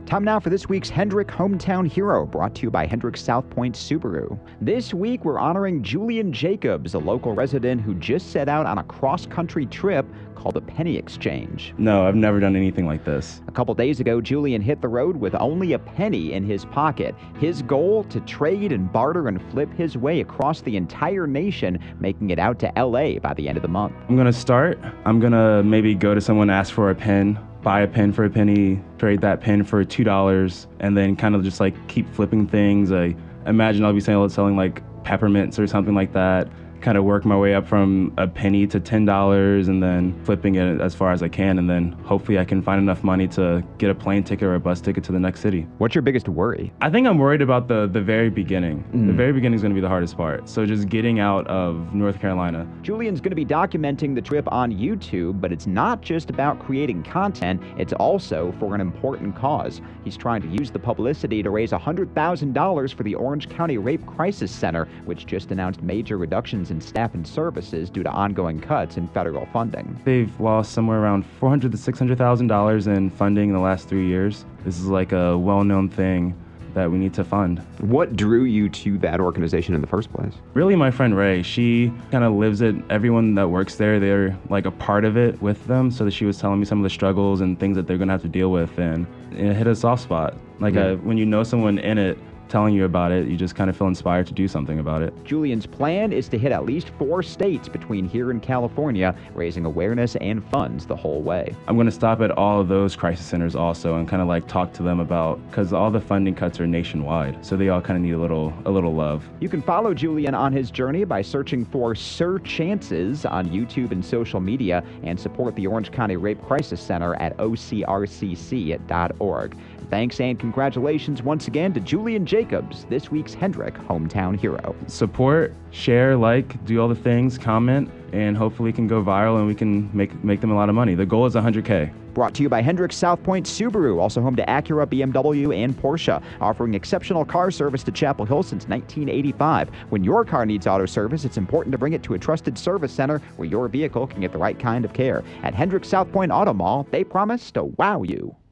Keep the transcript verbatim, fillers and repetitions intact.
Time now for this week's Hendrick Hometown Hero, brought to you by Hendrick South Point Subaru. This week, we're honoring Julian Jacobs, a local resident who just set out on a cross-country trip called the Penny Exchange. No, I've never done anything like this. A couple days ago, Julian hit the road with only a penny in his pocket. His goal, to trade and barter and flip his way across the entire nation, making it out to L A by the end of the month. I'm gonna start. I'm gonna maybe go to someone, ask for a pen, buy a pen for a penny, trade that pen for two dollars, and then kind of just like keep flipping things. I imagine I'll be selling, selling like peppermints or something like that. Kind of work my way up from a penny to ten dollars and then flipping it as far as I can, and then hopefully I can find enough money to get a plane ticket or a bus ticket to the next city. What's your biggest worry? I think I'm worried about the, the very beginning. Mm. The very beginning is going to be the hardest part. So just getting out of North Carolina. Julian's going to be documenting the trip on YouTube, but it's not just about creating content, it's also for an important cause. He's trying to use the publicity to raise one hundred thousand dollars for the Orange County Rape Crisis Center, which just announced major reductions in staff and services due to ongoing cuts in federal funding. They've lost somewhere around four hundred thousand to six hundred thousand dollars in funding in the last three years. This is like a well-known thing that we need to fund. What drew you to that organization in the first place? Really, my friend Ray, she kind of lives it. Everyone that works there, they're like a part of it with them. So that she was telling me some of the struggles and things that they're gonna have to deal with, and it hit a soft spot. Like yeah. uh, when you know someone in it telling you about it, you just kind of feel inspired to do something about it. Julian's plan is to hit at least four states between here and California, raising awareness and funds the whole way. I'm going to stop at all of those crisis centers also and kind of like talk to them about, because all the funding cuts are nationwide, so they all kind of need a little a little love. You can follow Julian on his journey by searching for Sir Chances on YouTube and social media, and support the Orange County Rape Crisis Center at O C R C C dot org. Thanks and congratulations once again to Julian Jacobs, this week's Hendrick Hometown Hero. Support, share, like, do all the things, comment, and hopefully it can go viral and we can make make them a lot of money. The goal is one hundred K. Brought to you by Hendrick South Point Subaru, also home to Acura, B M W, and Porsche, offering exceptional car service to Chapel Hill since nineteen eighty-five. When your car needs auto service, it's important to bring it to a trusted service center where your vehicle can get the right kind of care. At Hendrick South Point Auto Mall, they promise to wow you.